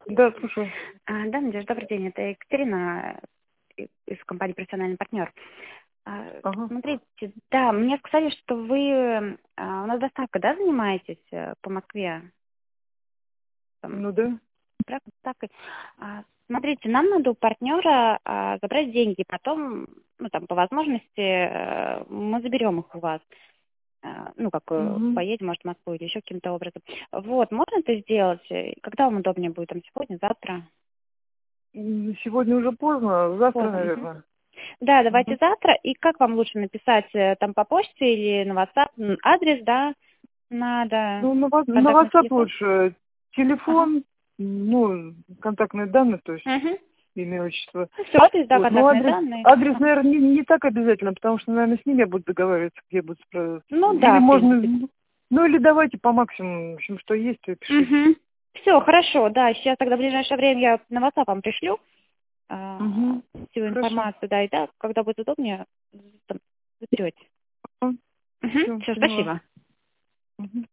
Да, слушаю. Да, Надежда, добрый день. Это Екатерина из компании «Профессиональный партнер». Ага. Смотрите, да, мне сказали, что вы у нас доставкой, да, занимаетесь по Москве? Там, Ну да. доставкой. Смотрите, нам надо у партнера забрать деньги, потом, ну, там, по возможности, мы заберем их у вас. Ну, как Угу. поедем, может, в Москву или еще каким-то образом. Вот, можно это сделать? Когда вам удобнее будет? Там сегодня, завтра? Сегодня уже поздно, завтра, Поздно. Мгм. наверное. Да, давайте Угу. завтра. И как вам лучше написать, там по почте или на WhatsApp? Адрес, да, надо, Ну, на контактный WhatsApp телефон. лучше. Ага. Телефон, ну, контактные данные, то есть Угу. имя, отчество. Ну, все, адрес, да, Вот. Ну, контактные адрес, данные. адрес, Ага. наверное, не так обязательно, потому что, наверное, с ними я буду договариваться, где будут справляться. Ну, Или да, в принципе. можно, ну, или давайте по максимуму, в общем, что есть, то и пишите. Угу. Все, хорошо, да, сейчас тогда в ближайшее время я на WhatsApp вам пришлю Угу. всю Хорошо. информацию, да, и да, когда будет удобнее, там, заберете. Угу. Все, Все, поняла. спасибо. Мгм.